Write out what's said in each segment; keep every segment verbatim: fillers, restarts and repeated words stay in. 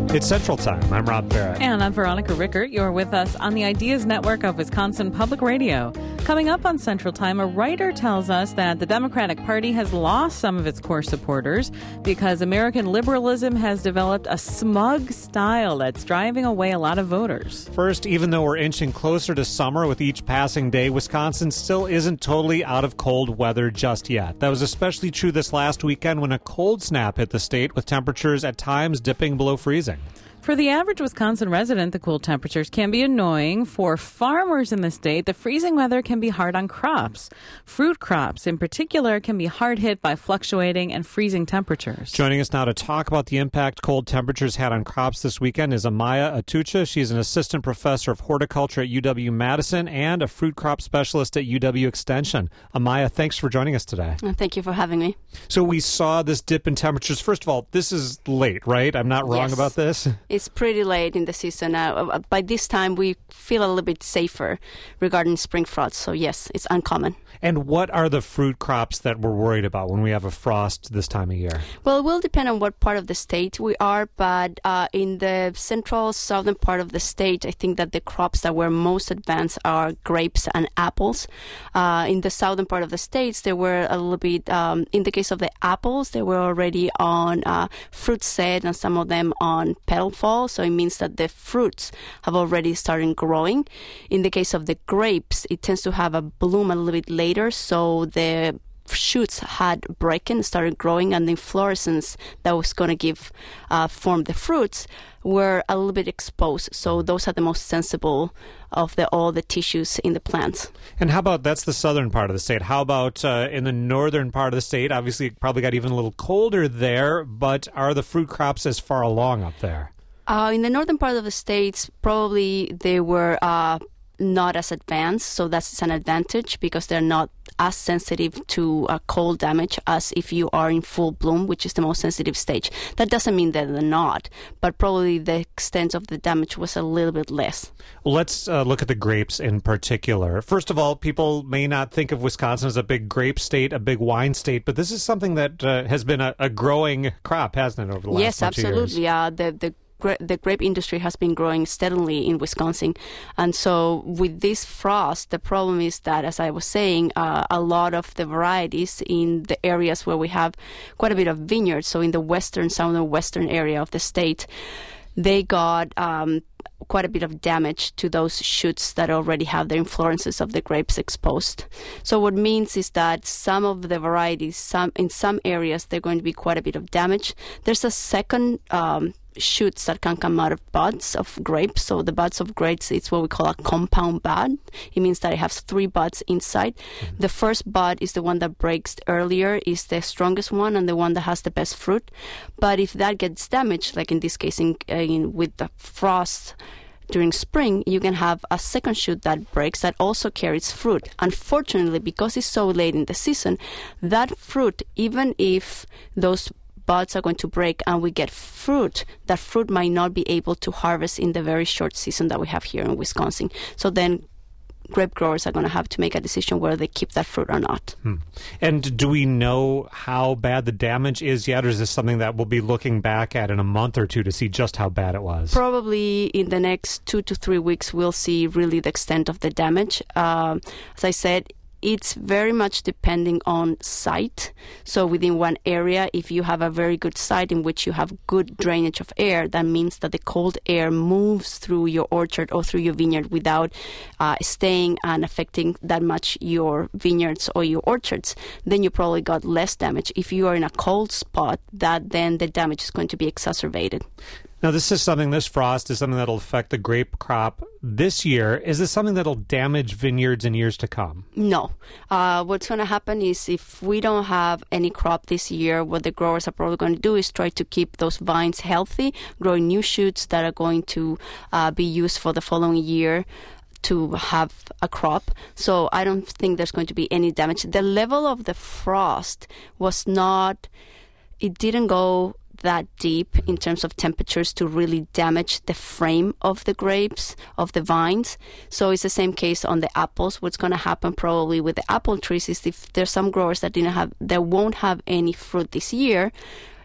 It's Central Time. I'm Rob Barrett. And I'm Veronica Rickert. You're with us on the Ideas Network of Wisconsin Public Radio. Coming up on Central Time, a writer tells us that the Democratic Party has lost some of its core supporters because American liberalism has developed a smug style that's driving away a lot of voters. First, even though we're inching closer to summer with each passing day, Wisconsin still isn't totally out of cold weather just yet. That was especially true this last weekend when a cold snap hit the state with temperatures at times dipping below freezing. For the average Wisconsin resident, the cool temperatures can be annoying. For farmers in the state, the freezing weather can be hard on crops. Fruit crops, in particular, can be hard hit by fluctuating and freezing temperatures. Joining us now to talk about the impact cold temperatures had on crops this weekend is Amaya Atucha. She's an assistant professor of horticulture at U W-Madison and a fruit crop specialist at U W Extension. Amaya, thanks for joining us today. Thank you for having me. So we saw this dip in temperatures. First of all, this is late, right? I'm not wrong Yes. about this? It's pretty late in the season. Uh, by this time, we feel a little bit safer regarding spring frost. So, yes, it's uncommon. And what are the fruit crops that we're worried about when we have a frost this time of year? Well, it will depend on what part of the state we are, but uh, in the central southern part of the state, I think that the crops that were most advanced are grapes and apples. Uh, in the southern part of the states, they were a little bit, um, in the case of the apples, they were already on uh, fruit set and some of them on petal fall, so it means that the fruits have already started growing. In the case of the grapes, it tends to have a bloom a little bit later. So the shoots had broken, started growing, and the inflorescence that was going to give uh, form the fruits were a little bit exposed. So those are the most sensible of the all the tissues in the plants. And how about, that's the southern part of the state. How about uh, in the northern part of the state? Obviously, it probably got even a little colder there, but are the fruit crops as far along up there? Uh, in the northern part of the states, probably they were uh, not as advanced, so that's an advantage because they're not as sensitive to uh, cold damage as if you are in full bloom, which is the most sensitive stage. That doesn't mean that they're not, but probably the extent of the damage was a little bit less. Well, let's uh, look at the grapes in particular. First of all, people may not think of Wisconsin as a big grape state, a big wine state, but this is something that uh, has been a, a growing crop, hasn't it, over the last yes, bunch of years? Yes, absolutely. Uh, the the the grape industry has been growing steadily in Wisconsin. And so with this frost, the problem is that, as I was saying, uh, a lot of the varieties in the areas where we have quite a bit of vineyards, so in the western, southern western area of the state, they got um, quite a bit of damage to those shoots that already have the inflorescences of the grapes exposed. So what it means is that some of the varieties, some in some areas, they're going to be quite a bit of damage. There's a second um, shoots that can come out of buds of grapes. So the buds of grapes, it's what we call a compound bud. It means that it has three buds inside. Mm-hmm. The first bud is the one that breaks earlier, is the strongest one and the one that has the best fruit. But if that gets damaged, like in this case in, in with the frost during spring, you can have a second shoot that breaks that also carries fruit. Unfortunately, because it's so late in the season, that fruit, even if those buds are going to break and we get fruit, that fruit might not be able to harvest in the very short season that we have here in Wisconsin. So then grape growers are going to have to make a decision whether they keep that fruit or not. Hmm. And do we know how bad the damage is yet, or is this something that we'll be looking back at in a month or two to see just how bad it was? Probably in the next two to three weeks, we'll see really the extent of the damage. Uh, as I said, it's very much depending on site. So within one area, if you have a very good site in which you have good drainage of air, that means that the cold air moves through your orchard or through your vineyard without uh, staying and affecting that much your vineyards or your orchards. Then you probably got less damage. If you are in a cold spot, that then the damage is going to be exacerbated. Now, this is something, this frost is something that'll affect the grape crop this year. Is this something that'll damage vineyards in years to come? No. Uh, what's going to happen is if we don't have any crop this year, what the growers are probably going to do is try to keep those vines healthy, growing new shoots that are going to uh, be used for the following year to have a crop. So I don't think there's going to be any damage. The level of the frost was not, it didn't go that deep in terms of temperatures to really damage the frame of the grapes, of the vines. So it's the same case on the apples. What's going to happen probably with the apple trees is if there's some growers that didn't have, that won't have any fruit this year,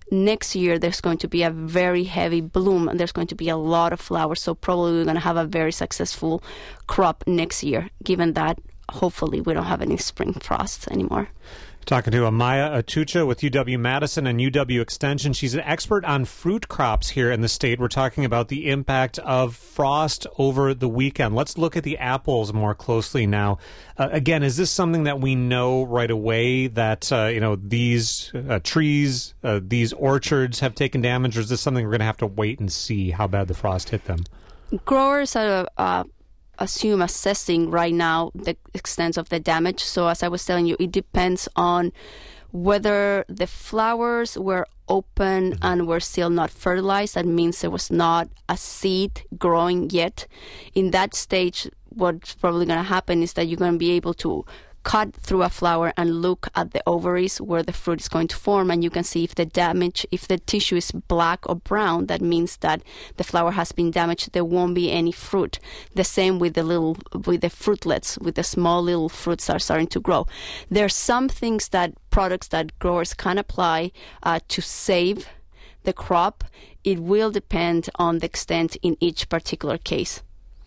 next year there's going to be a very heavy bloom and there's going to be a lot of flowers. So probably we're going to have a very successful crop next year, given that hopefully we don't have any spring frosts anymore. Talking to Amaya Atucha with U W-Madison and U W Extension. She's an expert on fruit crops here in the state. We're talking about the impact of frost over the weekend. Let's look at the apples more closely now. Uh, again, is this something that we know right away that, uh, you know, these uh, trees, uh, these orchards have taken damage, or is this something we're going to have to wait and see how bad the frost hit them? Growers are uh, assume assessing right now the extent of the damage. So as I was telling you, it depends on whether the flowers were open mm-hmm. and were still not fertilized. That means there was not a seed growing yet. In that stage, what's probably going to happen is that you're going to be able to cut through a flower and look at the ovaries where the fruit is going to form, and you can see if the damage, if the tissue is black or brown, that means that the flower has been damaged. There won't be any fruit. The same with the little, with the fruitlets, with the small little fruits are starting to grow. There are some things that products that growers can apply uh, to save the crop. It will depend on the extent in each particular case.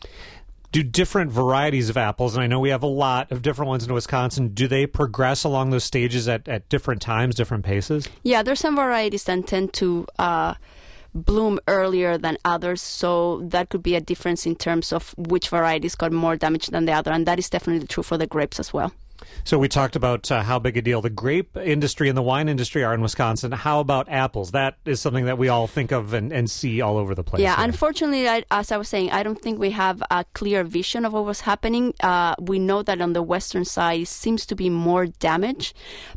Do different varieties of apples, and I know we have a lot of different ones in Wisconsin, do they progress along those stages at, at different times, different paces? Yeah, there's some varieties that tend to uh, bloom earlier than others, so that could be a difference in terms of which varieties got more damage than the other, and that is definitely true for the grapes as well. So we talked about uh, how big a deal the grape industry and the wine industry are in Wisconsin. How about apples? That is something that we all think of and, and see all over the place. Yeah, here. Unfortunately, I, as I was saying, I don't think we have a clear vision of what was happening. Uh, we know that on the western side, it seems to be more damage,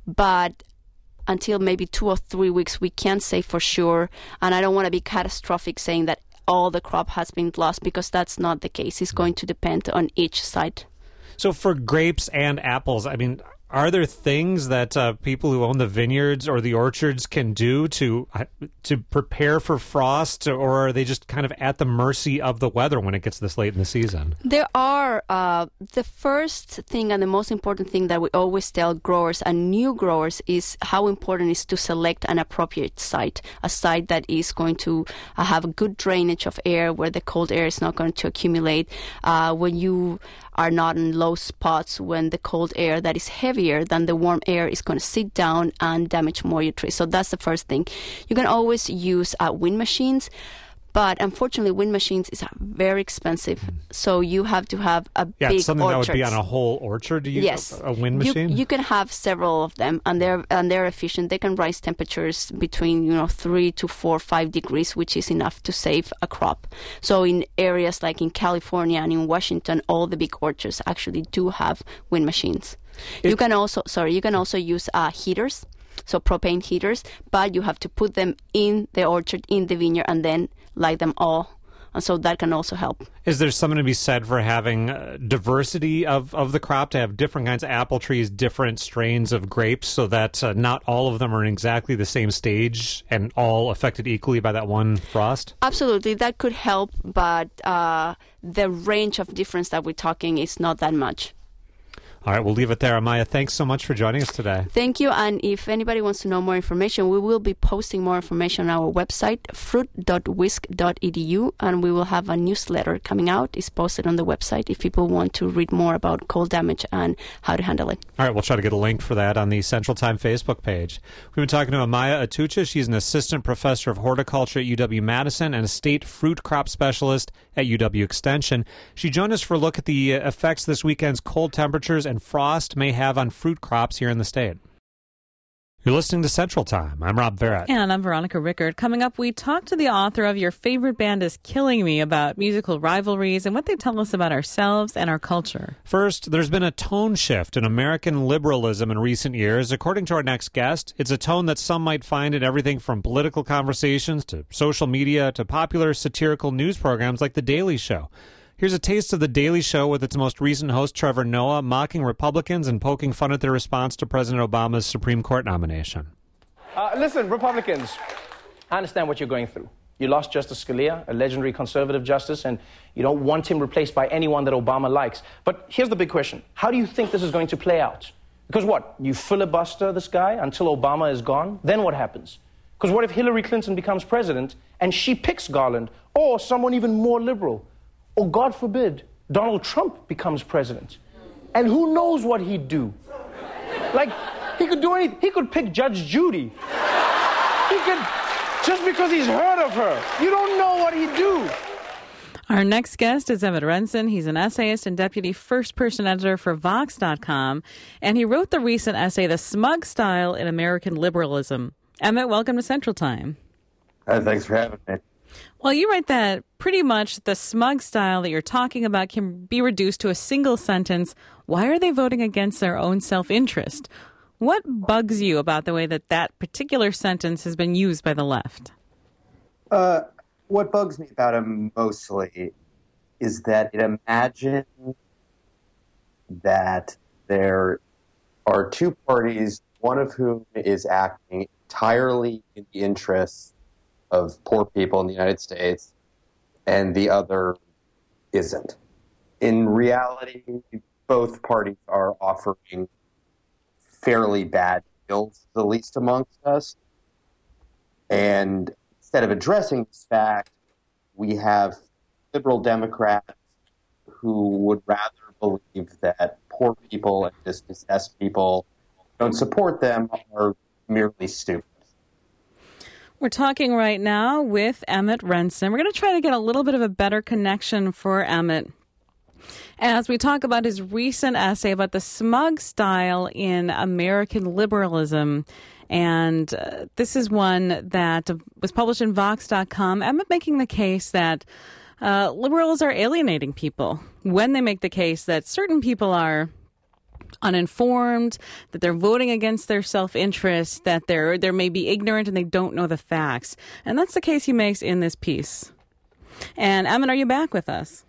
but until maybe two or three weeks, we can't say for sure. And I don't want to be catastrophic saying that all the crop has been lost, because that's not the case. It's going to depend on each side. So for grapes and apples, I mean, are there things that uh, people who own the vineyards or the orchards can do to uh, to prepare for frost, or are they just kind of at the mercy of the weather when it gets this late in the season? There are. Uh, the first thing and the most important thing that we always tell growers and new growers is how important it is to select an appropriate site, a site that is going to uh, have a good drainage of air, where the cold air is not going to accumulate. Uh, when you are not in low spots, when the cold air that is heavier than the warm air is going to sit down and damage more your tree. So that's the first thing. You can always use uh, wind machines, but unfortunately wind machines is very expensive. Mm. So you have to have a yeah, big it's something orchard. That would be on a whole orchard to use yes. a, a wind machine? You, you can have several of them, and they're and they're efficient. They can rise temperatures between you know three to four, five degrees, which is enough to save a crop. So in areas like in California and in Washington, all the big orchards actually do have wind machines. It, you can also sorry, you can also use uh, heaters, so propane heaters, but you have to put them in the orchard, in the vineyard, and then light them all. And so that can also help. Is there something to be said for having uh, diversity of, of the crop, to have different kinds of apple trees, different strains of grapes, so that uh, not all of them are in exactly the same stage and all affected equally by that one frost? Absolutely. That could help, but uh, the range of difference that we're talking is not that much. All right, we'll leave it there. Amaya, thanks so much for joining us today. Thank you. And if anybody wants to know more information, we will be posting more information on our website, fruit dot wisc dot e d u, and we will have a newsletter coming out. It's posted on the website if people want to read more about cold damage and how to handle it. All right, we'll try to get a link for that on the Central Time Facebook page. We've been talking to Amaya Atucha. She's an assistant professor of horticulture at U W-Madison and a state fruit crop specialist at U W Extension. She joined us for a look at the effects this weekend's cold temperatures and frost may have on fruit crops here in the state. You're listening to Central Time. I'm Rob Barrett. And I'm Veronica Rickard. Coming up, we talk to the author of Your Favorite Band is Killing Me about musical rivalries and what they tell us about ourselves and our culture. First, there's been a tone shift in American liberalism in recent years. According to our next guest, it's a tone that some might find in everything from political conversations to social media to popular satirical news programs like The Daily Show. Here's a taste of The Daily Show with its most recent host, Trevor Noah, mocking Republicans and poking fun at their response to President Obama's Supreme Court nomination. Uh, listen, Republicans, I understand what you're going through. You lost Justice Scalia, a legendary conservative justice, and you don't want him replaced by anyone that Obama likes. But here's the big question. How do you think this is going to play out? Because what? You filibuster this guy until Obama is gone? Then what happens? Because what if Hillary Clinton becomes president and she picks Garland, or someone even more liberal? Or God forbid, Donald Trump becomes president. And who knows what he'd do? Like, he could do anything. He could pick Judge Judy. He could, just because he's heard of her. You don't know what he'd do. Our next guest is Emmett Rensin. He's an essayist and deputy first-person editor for Vox dot com, and he wrote the recent essay, The Smug Style in American Liberalism. Emmett, welcome to Central Time. Uh, thanks for having me. Well, you write that pretty much the smug style that you're talking about can be reduced to a single sentence. Why are they voting against their own self-interest? What bugs you about the way that that particular sentence has been used by the left? Uh, what bugs me about it mostly is that it imagines that there are two parties, one of whom is acting entirely in the interests of poor people in the United States, and the other isn't. In reality, both parties are offering fairly bad deals, the least amongst us. And instead of addressing this fact, we have liberal Democrats who would rather believe that poor people and dispossessed people who don't support them are merely stupid. We're talking right now with Emmett Rensin. We're going to try to get a little bit of a better connection for Emmett as we talk about his recent essay about the smug style in American liberalism. And uh, this is one that was published in Vox dot com. Emmett making the case that uh, liberals are alienating people when they make the case that certain people are uninformed, that they're voting against their self-interest, that they're they may be ignorant and they don't know the facts. And that's the case he makes in this piece. And Emmett, are you back with us?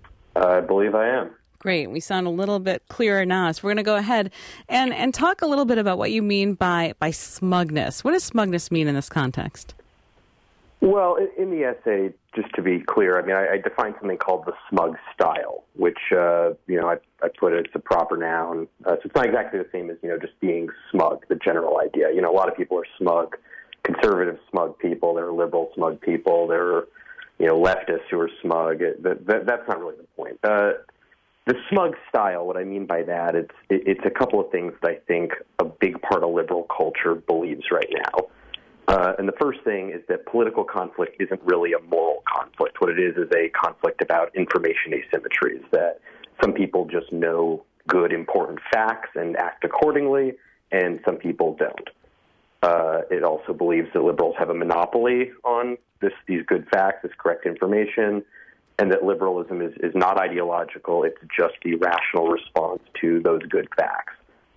I believe I am. Great. We sound a little bit clearer now. So we're going to go ahead and, and talk a little bit about what you mean by, by smugness. What does smugness mean in this context? Well, in the essay, just to be clear, I mean, I, I define something called the smug style, which, uh, you know, I, I put it as a proper noun. Uh, so it's not exactly the same as, you know, just being smug, the general idea. You know, a lot of people are smug, conservative smug people. There are liberal smug people. There are, you know, leftists who are smug. It, that, that, that's not really the point. Uh, the smug style, what I mean by that, it's, it, it's a couple of things that I think a big part of liberal culture believes right now. Uh, and the first thing is that political conflict isn't really a moral conflict. What it is is a conflict about information asymmetries, that some people just know good, important facts and act accordingly, and some people don't. Uh, it also believes that liberals have a monopoly on this, these good facts, this correct information, and that liberalism is, is not ideological. It's just the rational response to those good facts.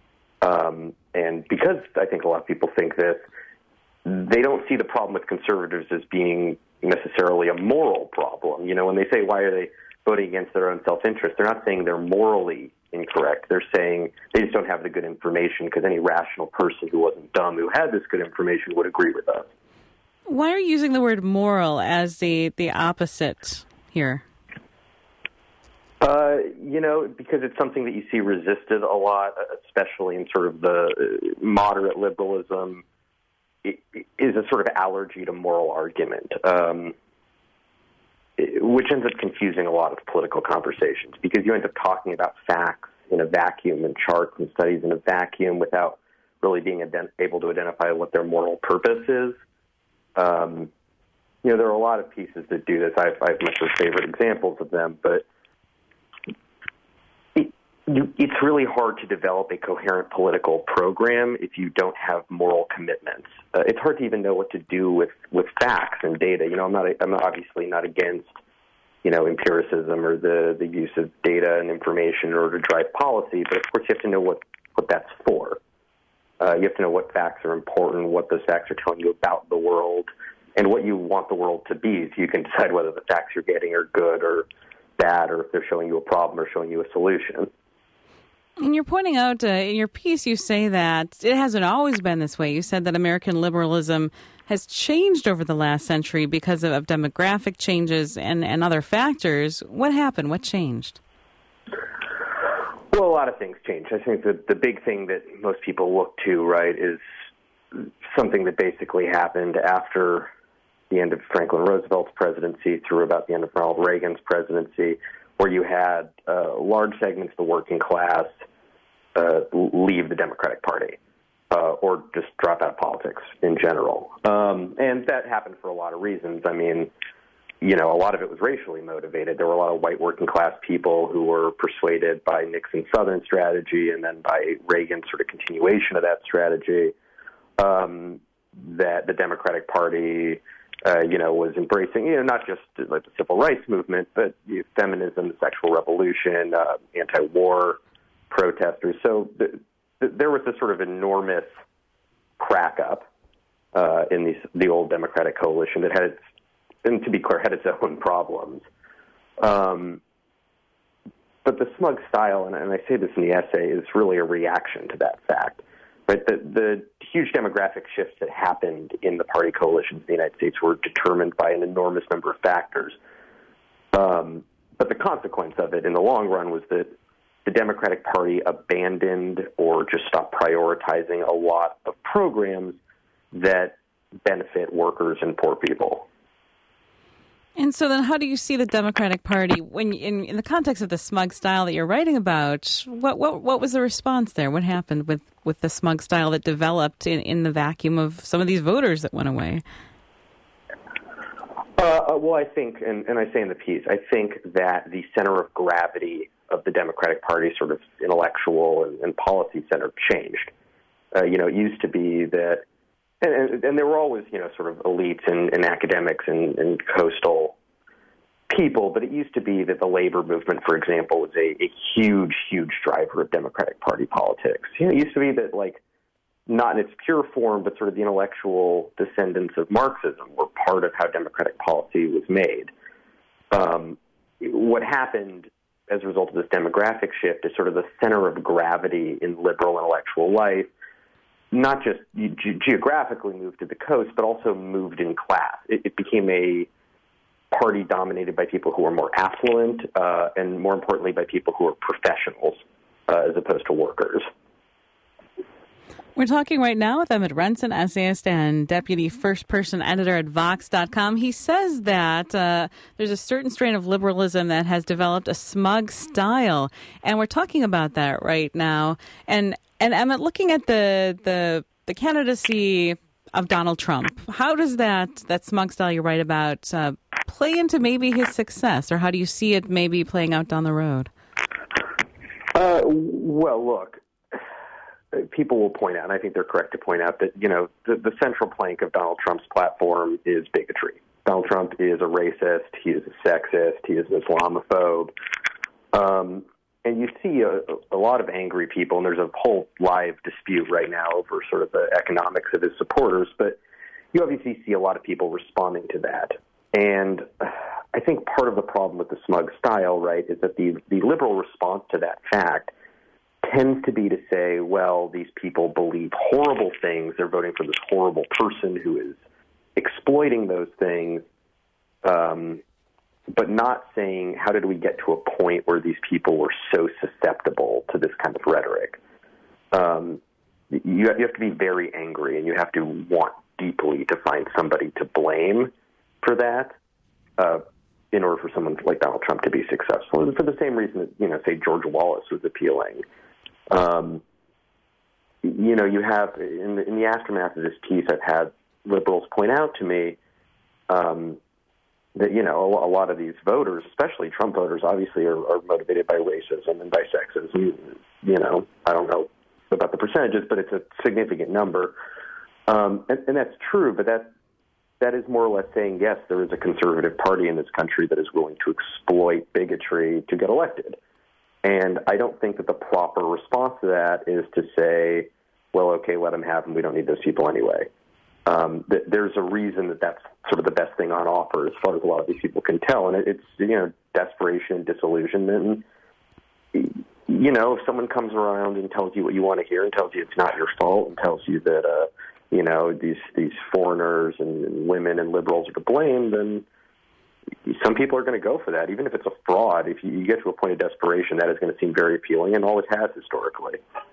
Um, and because I think a lot of people think this, they don't see the problem with conservatives as being necessarily a moral problem. You know, when they say, why are they voting against their own self-interest, they're not saying they're morally incorrect. They're saying they just don't have the good information, because any rational person who wasn't dumb, who had this good information, would agree with us. Why are you using the word moral as the, the opposite here? Uh, you know, because it's something that you see resisted a lot, especially in sort of the moderate liberalism. It is a sort of allergy to moral argument, um, which ends up confusing a lot of political conversations, because you end up talking about facts in a vacuum and charts and studies in a vacuum without really being ident- able to identify what their moral purpose is. Um, you know, there are a lot of pieces that do this. I have, I have my favorite examples of them, but You, it's really hard to develop a coherent political program if you don't have moral commitments. Uh, it's hard to even know what to do with, with facts and data. You know, I'm not, a, I'm obviously not against, you know, empiricism or the, the use of data and information in order to drive policy, but of course you have to know what, what that's for. Uh, you have to know what facts are important, what those facts are telling you about the world, and what you want the world to be, so you can decide whether the facts you're getting are good or bad, or if they're showing you a problem or showing you a solution. And you're pointing out uh, in your piece, you say that it hasn't always been this way. You said that American liberalism has changed over the last century because of, of demographic changes and, and other factors. What happened? What changed? Well, a lot of things changed. I think that the big thing that most people look to, right, is something that basically happened after the end of Franklin Roosevelt's presidency through about the end of Ronald Reagan's presidency, where you had uh, large segments of the working class uh, leave the Democratic Party uh, or just drop out of politics in general. Um, and that happened for a lot of reasons. I mean, you know, a lot of it was racially motivated. There were a lot of white working class people who were persuaded by Nixon's Southern strategy and then by Reagan's sort of continuation of that strategy um, that the Democratic Party, uh, you know, was embracing, you know, not just like the civil rights movement, but you know, feminism, the sexual revolution, uh, anti-war protesters. So th- th- there was this sort of enormous crack up uh, in these, the old Democratic coalition that had its, and to be clear, had its own problems. Um, but the smug style, and, and I say this in the essay, is really a reaction to that fact. Right? The, the huge demographic shifts that happened in the party coalitions in the United States were determined by an enormous number of factors. Um, but the consequence of it in the long run was that the Democratic Party abandoned or just stopped prioritizing a lot of programs that benefit workers and poor people. And so then how do you see the Democratic Party, when in, in the context of the smug style that you're writing about, what what, what was the response there? What happened with, with the smug style that developed in, in the vacuum of some of these voters that went away? Uh, well, I think, and, and I say in the piece, I think that the center of gravity of the Democratic Party, sort of intellectual and, and policy center, changed. Uh, you know, it used to be that And, and there were always, you know, sort of elites and, and academics and, and coastal people, but it used to be that the labor movement, for example, was a, a huge, huge driver of Democratic Party politics. You know, it used to be that, like, not in its pure form, but sort of the intellectual descendants of Marxism were part of how Democratic policy was made. Um, what happened as a result of this demographic shift is sort of the center of gravity in liberal intellectual life not just ge- geographically moved to the coast, but also moved in class. It, it became a party dominated by people who are more affluent uh, and, more importantly, by people who are professionals uh, as opposed to workers. We're talking right now with Emmett Renson, essayist and deputy first-person editor at Vox dot com. He says that uh, there's a certain strain of liberalism that has developed a smug style, and we're talking about that right now. And and Emmett, looking at the the, the candidacy of Donald Trump, how does that, that smug style you write about uh, play into maybe his success, or how do you see it maybe playing out down the road? Uh, well, look. People will point out, and I think they're correct to point out, that, you know, the, the central plank of Donald Trump's platform is bigotry. Donald Trump is a racist, he is a sexist, he is an Islamophobe. Um, and you see a, a lot of angry people, and there's a whole live dispute right now over sort of the economics of his supporters, but you obviously see a lot of people responding to that. And I think part of the problem with the smug style, right, is that the, the liberal response to that fact tends to be to say, well, these people believe horrible things. They're voting for this horrible person who is exploiting those things, um, but not saying, how did we get to a point where these people were so susceptible to this kind of rhetoric? Um, you, have, you have to be very angry, and you have to want deeply to find somebody to blame for that uh, in order for someone like Donald Trump to be successful. And for the same reason that, you know, say George Wallace was appealing. Um, you know, you have, in the, in the aftermath of this piece, I've had liberals point out to me um, that, you know, a, a lot of these voters, especially Trump voters, obviously are, are motivated by racism and by sexism. You know, I don't know about the percentages, but it's a significant number. Um, and, and that's true, but that, that is more or less saying, yes, there is a conservative party in this country that is willing to exploit bigotry to get elected. And I don't think that the proper response to that is to say, well, okay, let them have them. We don't need those people anyway. Um, th- there's a reason that that's sort of the best thing on offer as far as a lot of these people can tell. And it, it's, you know, desperation, disillusionment. And, you know, if someone comes around and tells you what you want to hear and tells you it's not your fault and tells you that, uh, you know, these, these foreigners and, and women and liberals are to blame, then some people are going to go for that, even if it's a fraud. If you, you get to a point of desperation, that is going to seem very appealing, and always has historically.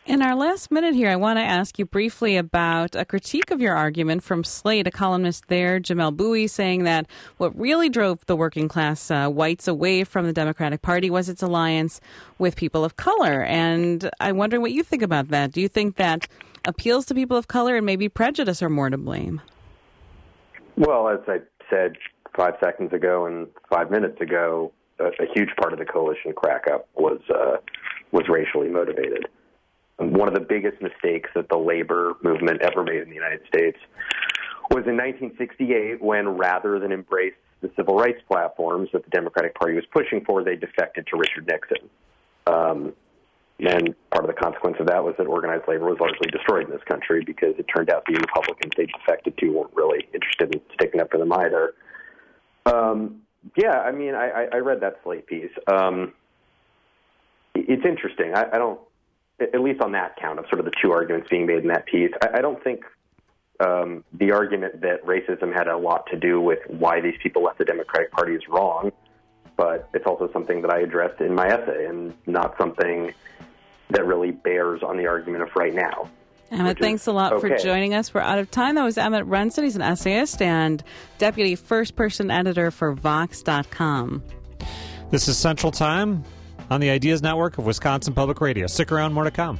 In our last minute here, I want to ask you briefly about a critique of your argument from Slate, a columnist there, Jamelle Bouie, saying that what really drove the working class uh, whites away from the Democratic Party was its alliance with people of color. And I'm wondering what you think about that. Do you think that appeals to people of color and maybe prejudice are more to blame? Well, as I said five seconds ago and five minutes ago, a, a huge part of the coalition crack-up was uh, was racially motivated. One of the biggest mistakes that the labor movement ever made in the United States was in nineteen sixty-eight when, rather than embrace the civil rights platforms that the Democratic Party was pushing for, they defected to Richard Nixon. Um, and part of the consequence of that was that organized labor was largely destroyed in this country because it turned out the Republicans they defected to weren't really interested in sticking up for them either. Um, yeah, I mean, I, I read that Slate piece. Um, it's interesting. I, I don't... at least on that count of sort of the two arguments being made in that piece, I, I don't think um, the argument that racism had a lot to do with why these people left the Democratic Party is wrong, but it's also something that I addressed in my essay and not something that really bears on the argument of right now. Emmett, thanks a lot okay. for joining us. We're out of time. That was Emmett Renson. He's an essayist and deputy first-person editor for Vox dot com. This is Central Time on the Ideas Network of Wisconsin Public Radio. Stick around, more to come.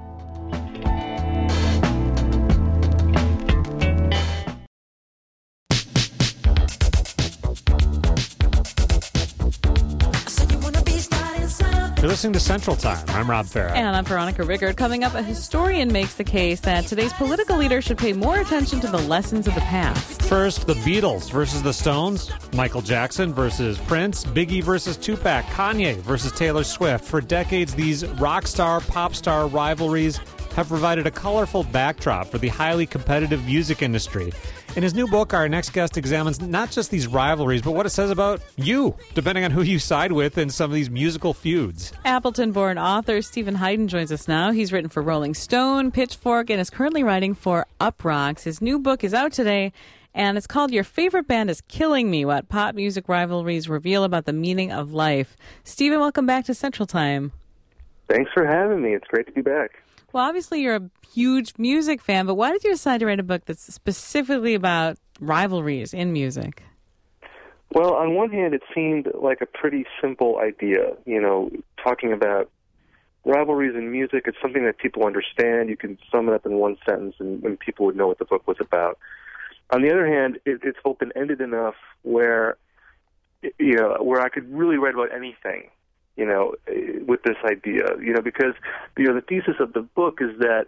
You're listening to Central Time. I'm Rob Farah. And I'm Veronica Riggert. Coming up, a historian makes the case that today's political leaders should pay more attention to the lessons of the past. First, the Beatles versus the Stones, Michael Jackson versus Prince, Biggie versus Tupac, Kanye versus Taylor Swift. For decades, these rock star, pop star rivalries have provided a colorful backdrop for the highly competitive music industry. In his new book, our next guest examines not just these rivalries, but what it says about you, depending on who you side with in some of these musical feuds. Appleton-born author Stephen Hayden joins us now. He's written for Rolling Stone, Pitchfork, and is currently writing for Uproxx. His new book is out today, and it's called Your Favorite Band is Killing Me, What Pop Music Rivalries Reveal About the Meaning of Life. Stephen, welcome back to Central Time. Thanks for having me. It's great to be back. Well, obviously you're a huge music fan, but why did you decide to write a book that's specifically about rivalries in music? Well, on one hand, it seemed like a pretty simple idea. You know, talking about rivalries in music, it's something that people understand. You can sum it up in one sentence, and, and people would know what the book was about. On the other hand, it, it's open-ended enough where, you know, where I could really write about anything, you know, with this idea, you know, because, you know, the thesis of the book is that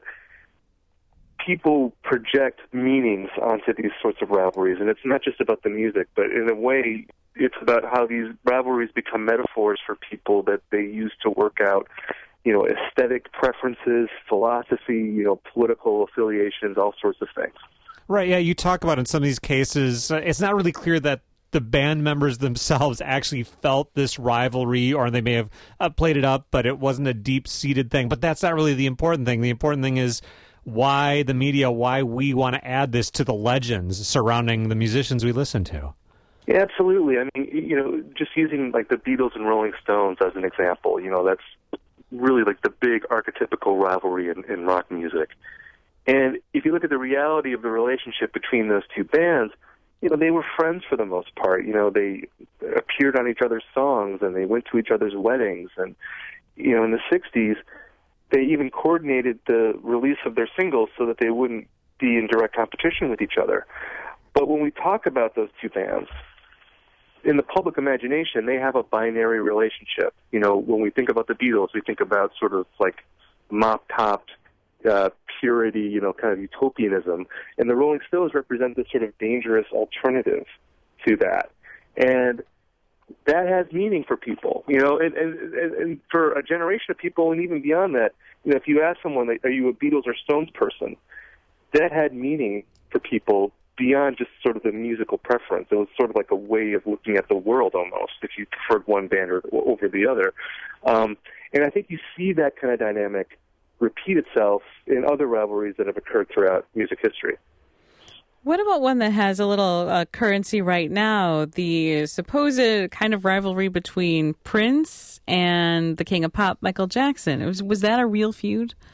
people project meanings onto these sorts of rivalries, and it's not just about the music, but in a way, it's about how these rivalries become metaphors for people that they use to work out, you know, aesthetic preferences, philosophy, you know, political affiliations, all sorts of things. Right, yeah, you talk about in some of these cases, uh, it's not really clear that the band members themselves actually felt this rivalry, or they may have uh, played it up, but it wasn't a deep-seated thing. But that's not really the important thing. The important thing is why the media, why we want to add this to the legends surrounding the musicians we listen to. Yeah, absolutely. I mean, you know, just using like the Beatles and Rolling Stones as an example, you know, that's really like the big archetypical rivalry in, in rock music. And if you look at the reality of the relationship between those two bands, you know, they were friends for the most part. You know, they appeared on each other's songs and they went to each other's weddings. And, you know, in the sixties, they even coordinated the release of their singles so that they wouldn't be in direct competition with each other. But when we talk about those two bands, in the public imagination, they have a binary relationship. You know, when we think about the Beatles, we think about sort of like mop-topped uh, purity, you know, kind of utopianism. And the Rolling Stones represent this sort of dangerous alternative to that. And that has meaning for people, you know, and, and, and for a generation of people, and even beyond that, you know, if you ask someone, are you a Beatles or Stones person, that had meaning for people beyond just sort of the musical preference. It was sort of like a way of looking at the world almost, if you preferred one band or, over the other. Um, and I think you see that kind of dynamic repeat itself in other rivalries that have occurred throughout music history. What about one that has a little uh, currency right now, the supposed kind of rivalry between Prince and the King of Pop, Michael Jackson? It was, was that a real feud?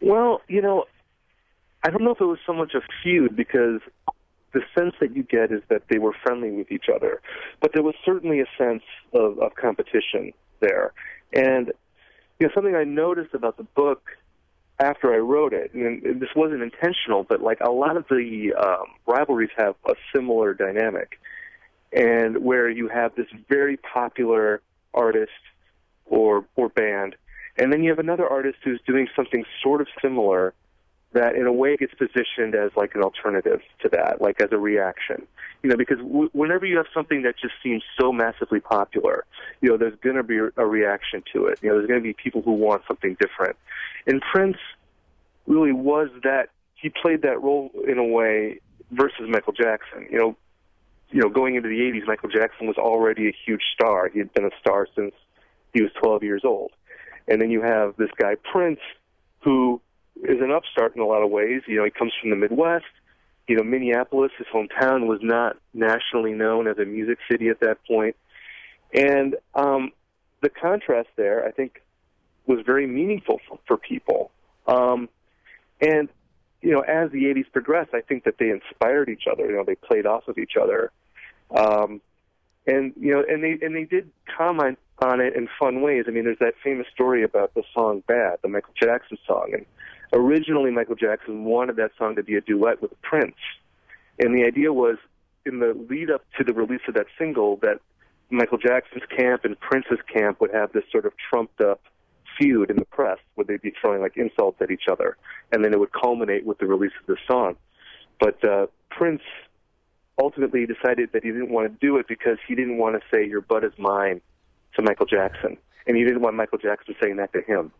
Well, you know, I don't know if it was so much a feud, because the sense that you get is that they were friendly with each other. But there was certainly a sense of, of competition there. And, you know, something I noticed about the book after I wrote it, and this wasn't intentional, but like a lot of the um, rivalries have a similar dynamic, and where you have this very popular artist or or band, and then you have another artist who's doing something sort of similar that in a way gets positioned as like an alternative to that, like as a reaction. You know, because w- whenever you have something that just seems so massively popular, you know, there's going to be a reaction to it. You know, there's going to be people who want something different. And Prince really was that, he played that role in a way versus Michael Jackson. You know, you know, going into the eighties, Michael Jackson was already a huge star. He had been a star since he was twelve years old. And then you have this guy, Prince, who is an upstart in a lot of ways. You know, he comes from the Midwest. You know, Minneapolis, his hometown, was not nationally known as a music city at that point. And um, the contrast there, I think, was very meaningful for, for people. Um, and, you know, as the eighties progressed, I think that they inspired each other. You know, they played off of each other. Um, and, you know, and they and they did comment on it in fun ways. I mean, there's that famous story about the song Bad, the Michael Jackson song. And originally, Michael Jackson wanted that song to be a duet with Prince. And the idea was, in the lead-up to the release of that single, that Michael Jackson's camp and Prince's camp would have this sort of trumped-up feud in the press, where they'd be throwing, like, insults at each other. And then it would culminate with the release of the song. But uh, Prince ultimately decided that he didn't want to do it because he didn't want to say, "Your butt is mine," to Michael Jackson. And he didn't want Michael Jackson saying that to him.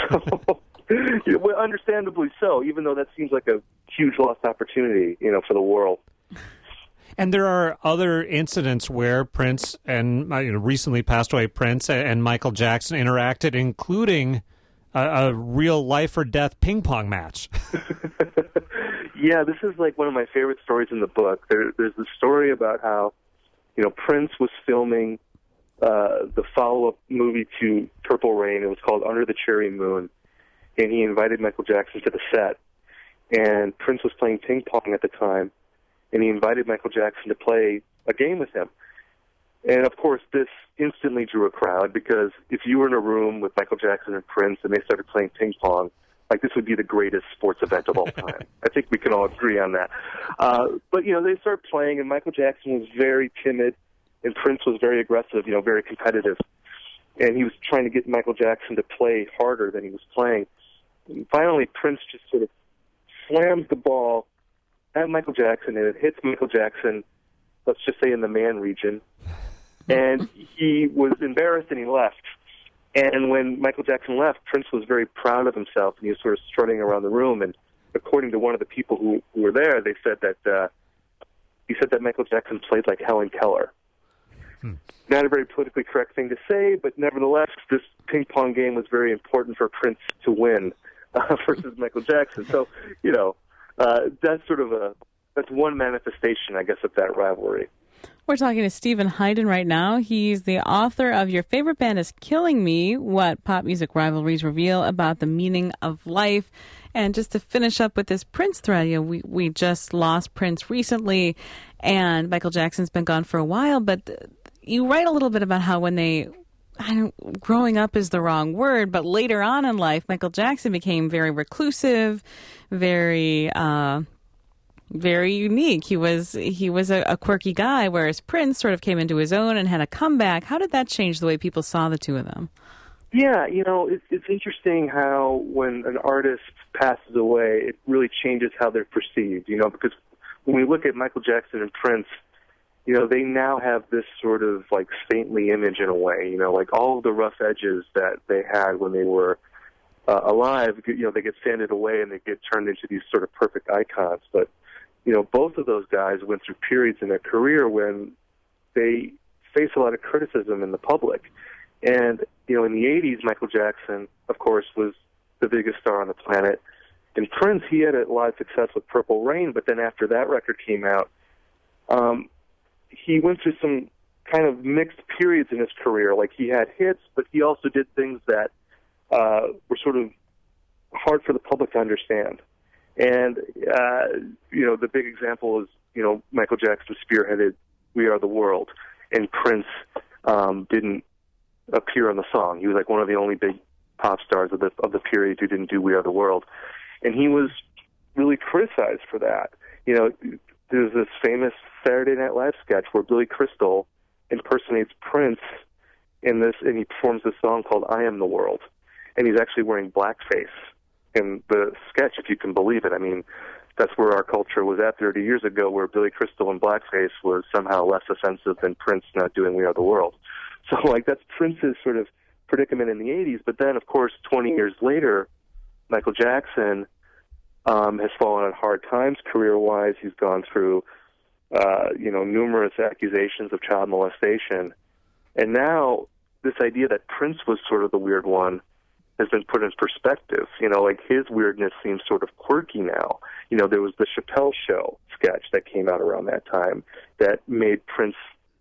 So, well, understandably so, even though that seems like a huge lost opportunity, you know, for the world. And there are other incidents where Prince and, you know, recently passed away Prince and Michael Jackson interacted, including a, a real life or death ping pong match. Yeah, this is like one of my favorite stories in the book. There, there's the story about how, you know, Prince was filming uh, the follow-up movie to Purple Rain. It was called Under the Cherry Moon. And he invited Michael Jackson to the set. And Prince was playing ping pong at the time. And he invited Michael Jackson to play a game with him. And, of course, this instantly drew a crowd, because if you were in a room with Michael Jackson and Prince and they started playing ping pong, like, this would be the greatest sports event of all time. I think we can all agree on that. Uh, but, you know, they started playing, and Michael Jackson was very timid, and Prince was very aggressive, you know, very competitive. And he was trying to get Michael Jackson to play harder than he was playing. And finally, Prince just sort of slams the ball at Michael Jackson, and it hits Michael Jackson, let's just say in the man region. And he was embarrassed, and he left. And when Michael Jackson left, Prince was very proud of himself, and he was sort of strutting around the room. And according to one of the people who, who were there, they said that uh, he said that Michael Jackson played like Helen Keller. Hmm. Not a very politically correct thing to say, but nevertheless, this ping pong game was very important for Prince to win uh, versus Michael Jackson. So, you know, uh, that's sort of a that's one manifestation, I guess, of that rivalry. We're talking to Steven Hyden right now. He's the author of Your Favorite Band is Killing Me, What Pop Music Rivalries Reveal About the Meaning of Life. And just to finish up with this Prince thread, you know, we, we just lost Prince recently, and Michael Jackson's been gone for a while, but you write a little bit about how when they, I don't, growing up is the wrong word, but later on in life, Michael Jackson became very reclusive, very... Uh, very unique. He was he was a, a quirky guy, whereas Prince sort of came into his own and had a comeback. How did that change the way people saw the two of them? Yeah, you know, it's, it's interesting how when an artist passes away, it really changes how they're perceived, you know, because when we look at Michael Jackson and Prince, you know, they now have this sort of, like, saintly image in a way, you know, like all of the rough edges that they had when they were uh, alive, you know, they get sanded away and they get turned into these sort of perfect icons, but you know, both of those guys went through periods in their career when they faced a lot of criticism in the public. And, you know, in the eighties, Michael Jackson, of course, was the biggest star on the planet. And Prince, he had a lot of success with Purple Rain, but then after that record came out, um, he went through some kind of mixed periods in his career. Like, he had hits, but he also did things that uh, were sort of hard for the public to understand. And, uh, you know, the big example is, you know, Michael Jackson spearheaded We Are the World, and Prince um, didn't appear on the song. He was like one of the only big pop stars of the of the period who didn't do We Are the World. And he was really criticized for that. You know, there's this famous Saturday Night Live sketch where Billy Crystal impersonates Prince in this, and he performs this song called I Am the World. And he's actually wearing blackface in the sketch, if you can believe it. I mean, that's where our culture was at thirty years ago, where Billy Crystal in blackface was somehow less offensive than Prince not doing We Are the World. So, like, that's Prince's sort of predicament in the eighties. But then, of course, twenty years later, Michael Jackson um, has fallen on hard times career-wise. He's gone through, uh, you know, numerous accusations of child molestation. And now this idea that Prince was sort of the weird one has been put in perspective. You know, like his weirdness seems sort of quirky now. You know, there was the Chappelle Show sketch that came out around that time that made Prince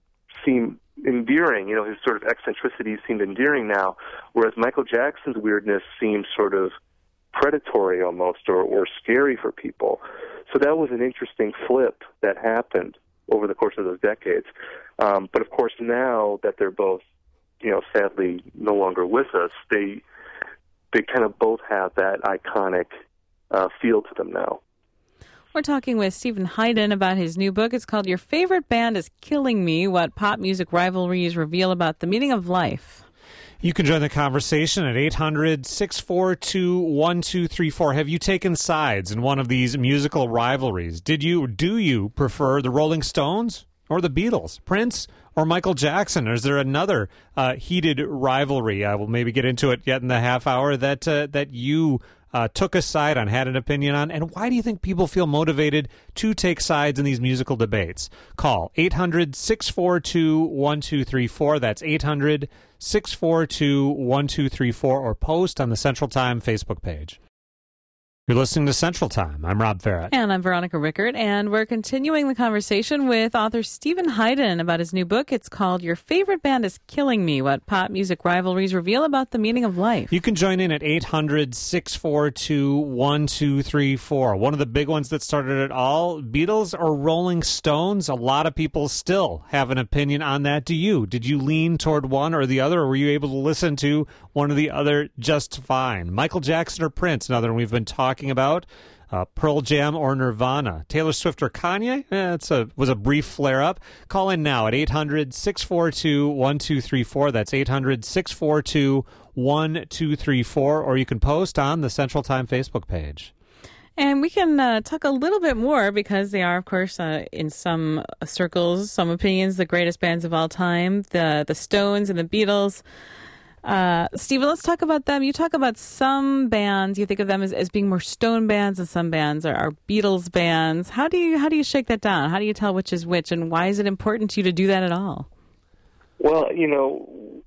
seem endearing. You know, his sort of eccentricities seemed endearing now, whereas Michael Jackson's weirdness seems sort of predatory almost, or, or scary for people. So that was an interesting flip that happened over the course of those decades. Um, but of course now that they're both, you know, sadly no longer with us, they they kind of both have that iconic uh, feel to them now. We're talking with Steven Hyden about his new book. It's called Your Favorite Band is Killing Me, What Pop Music Rivalries Reveal About the Meaning of Life. You can join the conversation at eight hundred, six four two, one two three four. Have you taken sides in one of these musical rivalries? Did you, do you prefer the Rolling Stones or the Beatles, Prince or Michael Jackson? Or is there another uh, heated rivalry? I will maybe get into it yet in the half hour that uh, that you uh, took a side on, had an opinion on. And why do you think people feel motivated to take sides in these musical debates? Call eight hundred, six four two, one two three four. That's eight hundred, six four two, one two three four, or post on the Central Time Facebook page. You're listening to Central Time. I'm Rob Farrett. And I'm Veronica Rickert, and we're continuing the conversation with author Steven Hyden about his new book. It's called Your Favorite Band is Killing Me, What Pop Music Rivalries Reveal About the Meaning of Life. You can join in at eight hundred, six four two, one two three four. One of the big ones that started it all, Beatles or Rolling Stones? A lot of people still have an opinion on that. Do you? Did you lean toward one or the other, or were you able to listen to one or the other just fine? Michael Jackson or Prince, another one we've been talking about. Uh, Pearl Jam or Nirvana. Taylor Swift or Kanye? Eh, it's a was a brief flare-up. Call in now at eight hundred, six four two, one two three four. That's eight hundred, six four two, one two three four. Or you can post on the Central Time Facebook page. And we can uh, talk a little bit more because they are, of course, uh, in some circles, some opinions, the greatest bands of all time, the the Stones and the Beatles. Uh, Steven, let's talk about them. You talk about some bands, you think of them as, as being more Stone bands, and some bands are, are Beatles bands. How do you how do you shake that down? How do you tell which is which, and why is it important to you to do that at all? Well, you know,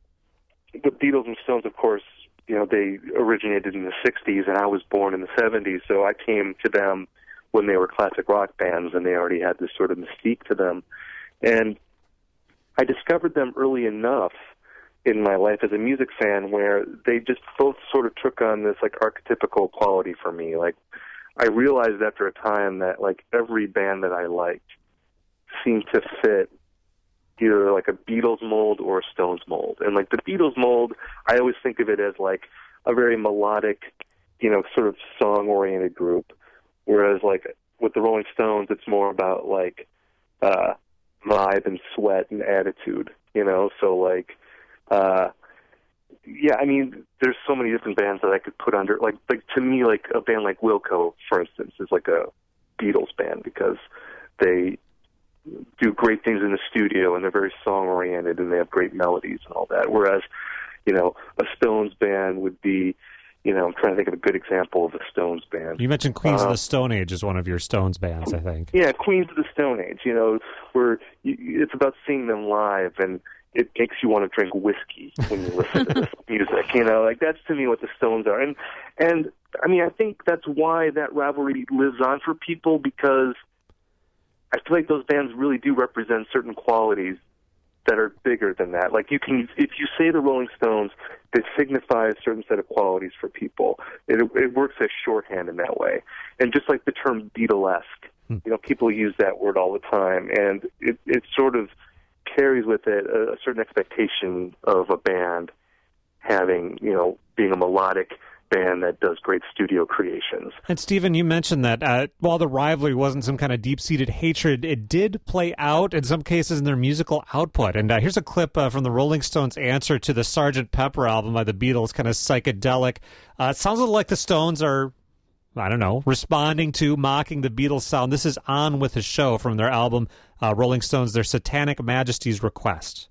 the Beatles and Stones, of course, you know, they originated in the sixties, and I was born in the seventies, so I came to them when they were classic rock bands, and they already had this sort of mystique to them. And I discovered them early enough in my life as a music fan where they just both sort of took on this like archetypical quality for me. Like I realized after a time that like every band that I liked seemed to fit either like a Beatles mold or a Stones mold. And like the Beatles mold, I always think of it as like a very melodic, you know, sort of song-oriented group. Whereas like with the Rolling Stones, it's more about like uh, vibe and sweat and attitude, you know? So like, Uh, yeah, I mean, there's so many different bands that I could put under. Like, like to me, like a band like Wilco, for instance, is like a Beatles band because they do great things in the studio and they're very song-oriented and they have great melodies and all that. Whereas, you know, a Stones band would be, you know, I'm trying to think of a good example of a Stones band. You mentioned Queens uh, of the Stone Age as one of your Stones bands, I think. Yeah, Queens of the Stone Age. You know, where you, it's about seeing them live and it makes you want to drink whiskey when you listen to this music. You know, like that's to me what the Stones are. And, and I mean, I think that's why that rivalry lives on for people, because I feel like those bands really do represent certain qualities that are bigger than that. Like you can, if you say the Rolling Stones, they signify a certain set of qualities for people. It, it works as shorthand in that way. And just like the term Beatlesque, hmm. you know, people use that word all the time, and it, it sort of carries with it a, a certain expectation of a band having, you know, being a melodic band that does great studio creations. And Stephen, you mentioned that uh, while the rivalry wasn't some kind of deep-seated hatred, it did play out in some cases in their musical output. And uh, here's a clip uh, from the Rolling Stones' answer to the Sergeant Pepper album by the Beatles, kind of psychedelic. Uh, it sounds like the Stones are, I don't know, responding to, mocking the Beatles sound. This is On With the Show from their album, uh, Rolling Stones, Their Satanic Majesty's Request.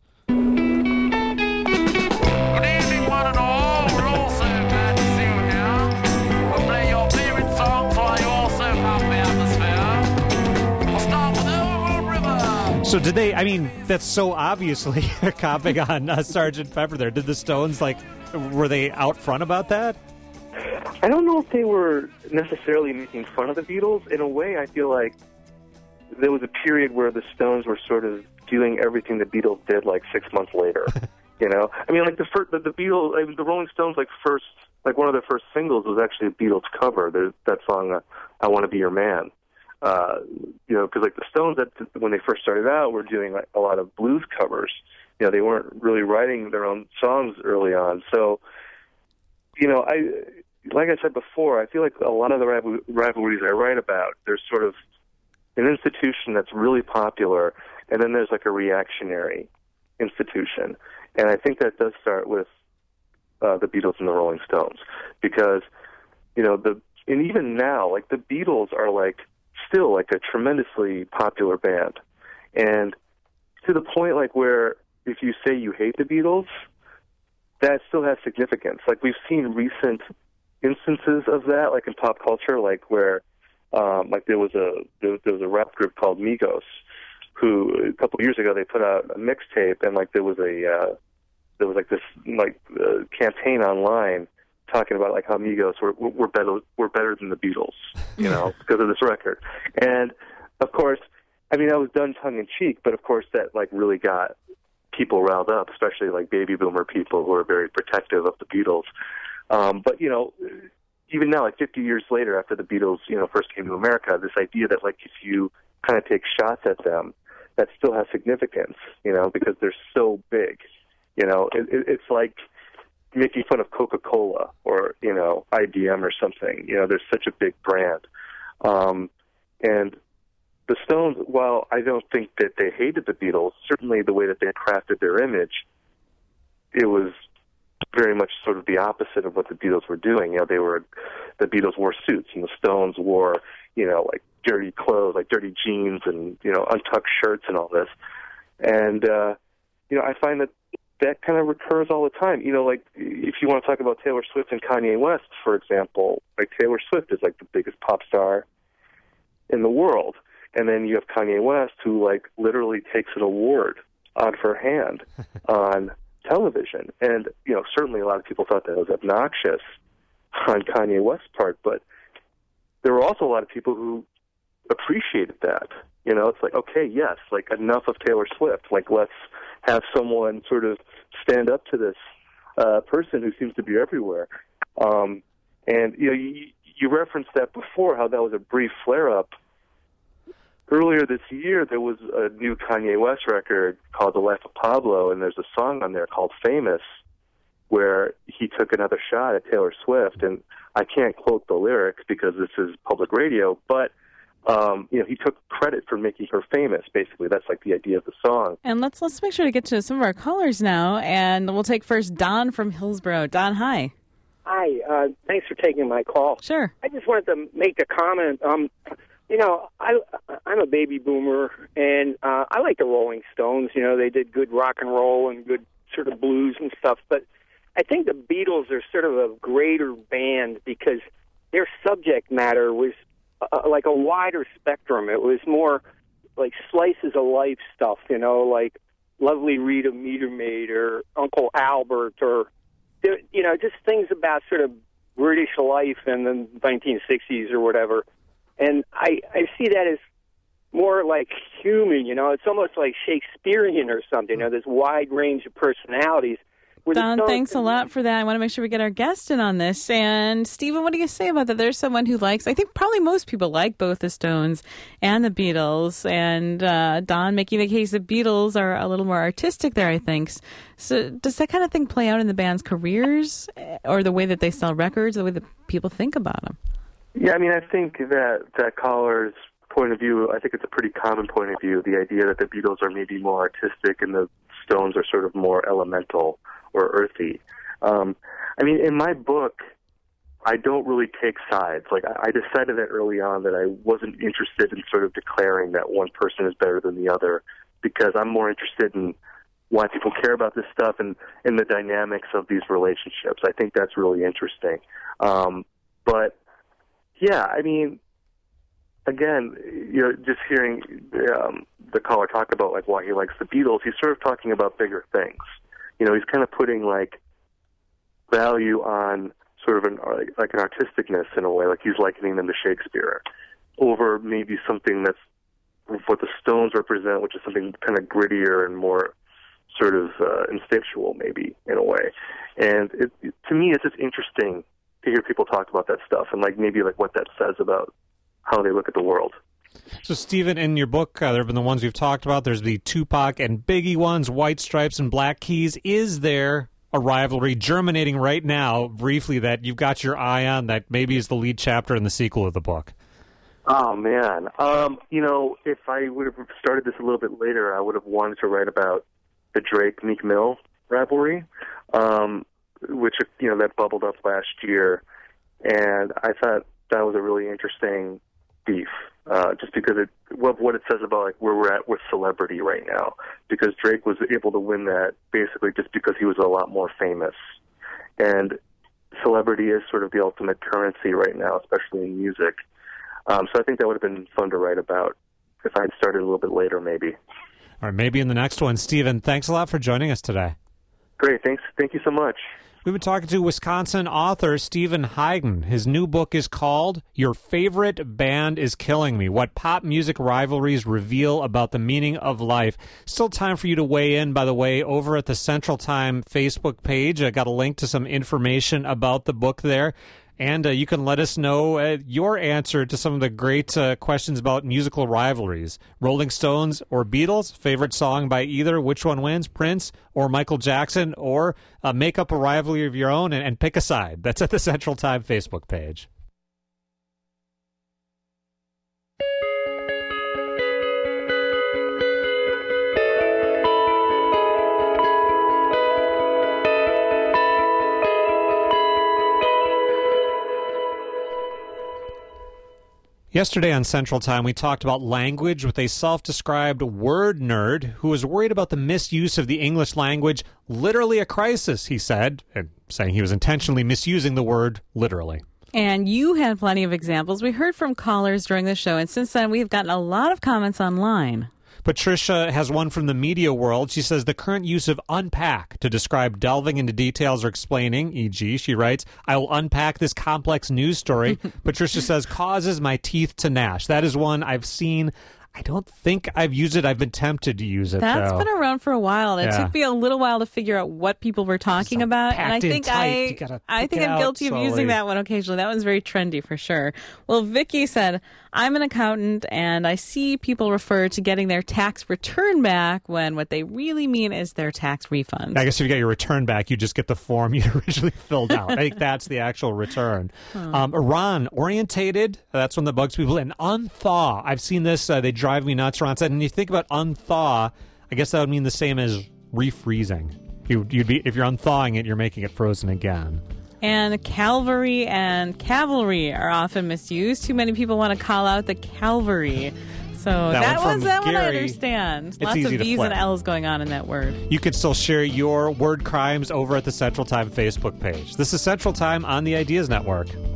So did they, I mean, that's so obviously copying on uh, Sergeant Pepper there. Did the Stones, like, were they out front about that? I don't know if they were necessarily making fun of the Beatles. In a way, I feel like there was a period where the Stones were sort of doing everything the Beatles did, like, six months later. You know? I mean, like, the first, the, the Beatles, I mean, the Rolling Stones, like, first, like, one of their first singles was actually a Beatles cover. There's that song, uh, I Want to Be Your Man. Uh, you know, because like the Stones, that when they first started out, were doing like a lot of blues covers. You know, they weren't really writing their own songs early on. So, you know, I like I said before, I feel like a lot of the rival- rivalries I write about, there's sort of an institution that's really popular, and then there's like a reactionary institution, and I think that does start with uh, the Beatles and the Rolling Stones, because you know the and even now, like the Beatles are like. Still like a tremendously popular band, and to the point like where if you say you hate the Beatles, that still has significance. Like we've seen recent instances of that, like in pop culture, like where um, like there was a there, there was a rap group called Migos, who a couple of years ago they put out a mixtape, and like there was a uh, there was like this like uh, campaign online. Talking about like how Migos were were better were better than the Beatles, you know, because of this record. And of course, I mean that was done tongue in cheek, but of course that like really got people riled up, especially like baby boomer people who are very protective of the Beatles. Um, but you know, even now, like fifty years later, after the Beatles, you know, first came to America, this idea that like if you kind of take shots at them, that still has significance, you know, because they're so big. You know, it, it, it's like making fun of Coca-Cola or, you know, I B M or something. You know, they're such a big brand. Um, and the Stones, while I don't think that they hated the Beatles, certainly the way that they crafted their image, it was very much sort of the opposite of what the Beatles were doing. You know, they were, the Beatles wore suits and the Stones wore, you know, like dirty clothes, like dirty jeans and, you know, untucked shirts and all this. And, uh, you know, I find that that kind of recurs all the time. You know, like if you want to talk about Taylor Swift and Kanye West, for example, like Taylor Swift is like the biggest pop star in the world. And then you have Kanye West who like literally takes an award out of her hand on television. And, you know, certainly a lot of people thought that was obnoxious on Kanye West's part, but there were also a lot of people who appreciated that. You know, it's like, okay, yes, like enough of Taylor Swift. Like let's have someone sort of stand up to this uh, person who seems to be everywhere. Um, and, you know, you, you referenced that before, how that was a brief flare-up. Earlier this year, there was a new Kanye West record called The Life of Pablo, and there's a song on there called Famous, where he took another shot at Taylor Swift. And I can't quote the lyrics because this is public radio, but Um, you know, he took credit for making her famous, basically. That's like the idea of the song. And let's let's make sure to get to some of our callers now, and we'll take first Don from Hillsborough. Don, hi. Hi, uh, thanks for taking my call. Sure. I just wanted to make a comment. Um, you know, I, I'm a baby boomer, and uh, I like the Rolling Stones. You know, they did good rock and roll and good sort of blues and stuff, but I think the Beatles are sort of a greater band because their subject matter was Uh, like a wider spectrum. It was more like slices of life stuff, you know, like Lovely Rita Metermaid or Uncle Albert or, you know, just things about sort of British life in the nineteen sixties or whatever. And I, I see that as more like human, you know. It's almost like Shakespearean or something, you know, this wide range of personalities. Don, thanks a lot for that. I want to make sure we get our guest in on this. And Stephen, what do you say about that? There's someone who likes, I think probably most people like both the Stones and the Beatles. And uh, Don making the case that Beatles are a little more artistic there, I think. So does that kind of thing play out in the band's careers or the way that they sell records, the way that people think about them? Yeah, I mean, I think that that caller's point of view, I think it's a pretty common point of view, the idea that the Beatles are maybe more artistic and the Stones are sort of more elemental or earthy. Um, I mean, in my book, I don't really take sides. Like, I, I decided that early on that I wasn't interested in sort of declaring that one person is better than the other, because I'm more interested in why people care about this stuff and in the dynamics of these relationships. I think that's really interesting. Um, but, yeah, I mean, again, you know, just hearing um, the caller talk about, like, why he likes the Beatles, he's sort of talking about bigger things. You know, he's kind of putting, like, value on sort of an, like an artisticness in a way, like he's likening them to Shakespeare, over maybe something that's what the Stones represent, which is something kind of grittier and more sort of uh, instinctual, maybe, in a way. And it, it, to me, it's just interesting to hear people talk about that stuff and, like, maybe, like, what that says about how they look at the world. So, Stephen, in your book, uh, there have been the ones we've talked about. There's the Tupac and Biggie ones, White Stripes and Black Keys. Is there a rivalry germinating right now, briefly, that you've got your eye on that maybe is the lead chapter in the sequel of the book? Oh, man. Um, you know, if I would have started this a little bit later, I would have wanted to write about the Drake-Meek Mill rivalry, um, which, you know, that bubbled up last year. And I thought that was a really interesting beef. Uh, just because it, what, what it says about, like, where we're at with celebrity right now. Because Drake was able to win that basically just because he was a lot more famous. And celebrity is sort of the ultimate currency right now, especially in music. Um, so I think that would have been fun to write about if I had started a little bit later, maybe. Or maybe in the next one. Stephen, thanks a lot for joining us today. Great. Thanks. Thank you so much. We've been talking to Wisconsin author Stephen Hyden. His new book is called Your Favorite Band is Killing Me, What Pop Music Rivalries Reveal About the Meaning of Life. Still time for you to weigh in, by the way, over at the Central Time Facebook page. I got a link to some information about the book there. And uh, you can let us know uh, your answer to some of the great uh, questions about musical rivalries. Rolling Stones or Beatles? Favorite song by either? Which one wins? Prince or Michael Jackson? Or uh, make up a rivalry of your own and, and pick a side. That's at the Central Time Facebook page. Yesterday on Central Time, we talked about language with a self-described word nerd who was worried about the misuse of the English language. Literally a crisis, he said, and saying he was intentionally misusing the word literally. And you had plenty of examples. We heard from callers during the show, and since then we've gotten a lot of comments online. Patricia has one from the media world. She says the current use of unpack to describe delving into details or explaining, for example, she writes, I will unpack this complex news story. Patricia says, causes my teeth to gnash. That is one I've seen. I don't think I've used it. I've been tempted to use it, That's though. been around for a while. It Yeah. took me a little while to figure out what people were talking So about. And I packed in think tight. I You gotta I pick think it I'm out guilty of slowly. using that one occasionally. That one's very trendy for sure. Well, Vicky said, I'm an accountant and I see people refer to getting their tax return back when what they really mean is their tax refund. I guess if you get your return back, you just get the form you originally filled out. I think that's the actual return. Um, Iran, orientated, that's one that bugs people. And unthaw, I've seen this. Uh, they drive me nuts. Ron said, and you think about unthaw, I guess that would mean the same as refreezing. You, you'd be if you're unthawing it, you're making it frozen again. And Calvary and cavalry are often misused. Too many people want to call out the Calvary. So That that, one was from that one I Gary, understand. it's Lots of easy to V's flip. and L's going on in that word. You can still share your word crimes over at the Central Time Facebook page. This is Central Time on the Ideas Network.